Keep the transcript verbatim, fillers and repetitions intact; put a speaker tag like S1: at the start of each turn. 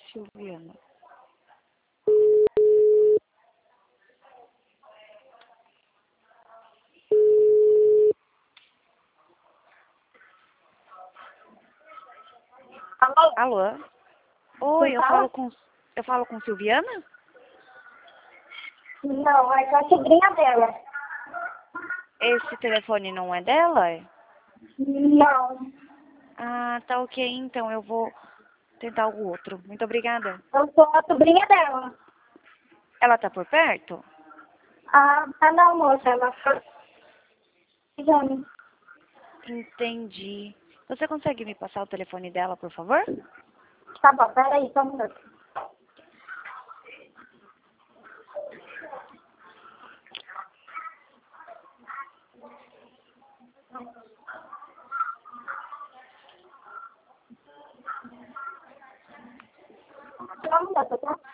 S1: Silviana.
S2: Alô?
S1: Alô? Oi,
S2: Quem
S1: eu
S2: fala?
S1: falo com eu falo com Silviana?
S2: Não, é a sobrinha dela.
S1: Esse telefone não é dela? é?
S2: Não,
S1: Ah, tá ok, então eu vou tentar o outro. Muito obrigada.
S2: eu sou a sobrinha dela.
S1: Ela tá por perto?
S2: Ah, ah não, moça, ela foi exame.
S1: Entendi. Você consegue me passar o telefone dela, por favor?
S2: Tá bom, peraí, só um minuto. Só um minuto, tá?